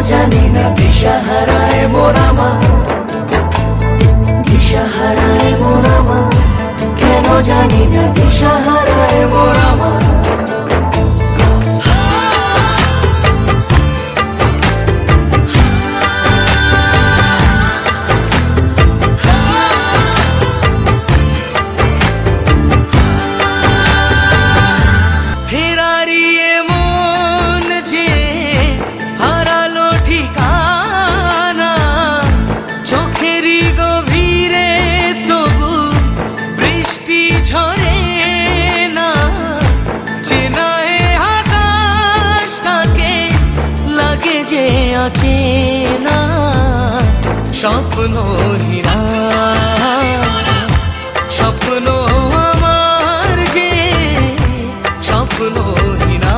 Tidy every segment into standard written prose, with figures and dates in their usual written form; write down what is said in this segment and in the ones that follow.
জানি না দিশাহারায় মন আমার, দিশাহারায় মন আমার, কেন জানি না দিশাহারায় মন আমার। চেনা স্বপ্ন হীরা, স্বপ্ন আমার যে স্বপ্ন হীরা।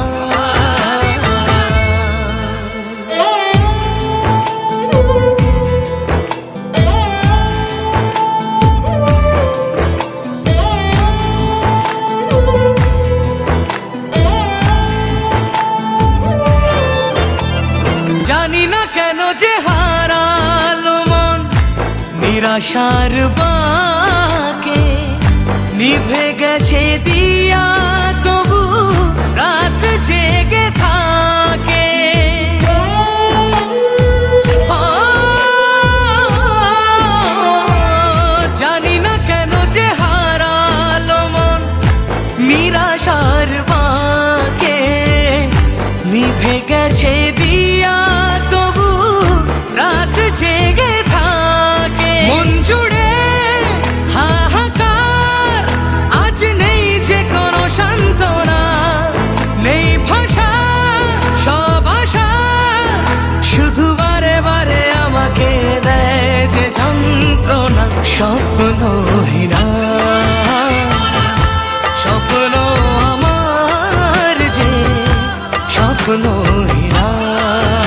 জানি না কেন যে হারালো মন নিরাশার বাঁকে, নিভে গেছে দিয়া তবু রাত জেগে থাকে। জানি না কেন যে হারালো মন নিরাশার বাঁকে, নিভে গেছে দিয়া তবু রাত জেগে থাকে। মন জুড়ে হাহাকার, আজ নেই যে কোনো সান্ত্বনা, নেই ভাষা সব আশা, শুধু বারে বারে আমাকে দেয় যে যন্ত্রণা। স্বপ্ন হীরা, স্বপ্ন আমার যে স্বপ্ন হীরা।